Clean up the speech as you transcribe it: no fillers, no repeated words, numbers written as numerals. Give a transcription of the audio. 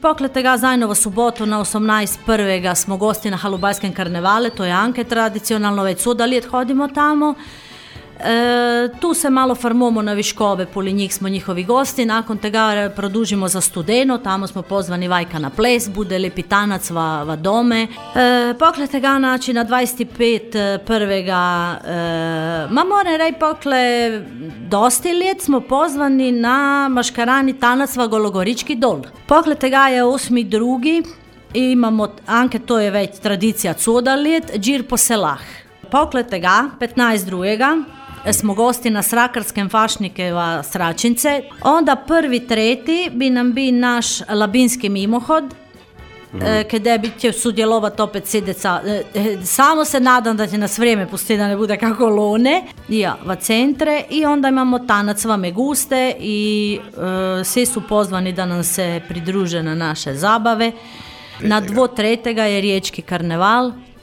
Poklete ga zajedno v soboto na 18.1. smo gosti na Halubajskem karnevale, to je Anke tradicionalno, već suda let hodimo tamo. Tu se malo farmamo na viškove, poli njih smo njihovi gosti, nakon tega produžimo za Studeno, tamo smo pozvani vajka na ples, bude lepi tanac v dome. Pokle tega nači na 25.1. Moram reći pokle dosti let smo pozvani na maškarani tanac v Gologorički dol. Pokle tega je 8.2. imamo, Anke to je već tradicija cuda let, džir po selah. Pokle tega 15.2. smo gosti na Srakarskem fašnike v Sračince. Onda 1.3. bi nam bi naš labinski mimohod, kde bi će sudjelovati opet sedeca. Samo se nadam da će nas vrijeme pustiti da ne bude kako lone. Ja, v centre i onda imamo tanac v Meguste i svi su pozvani da nam se pridruže na naše zabave. Na 2.3. je Riječki karneval.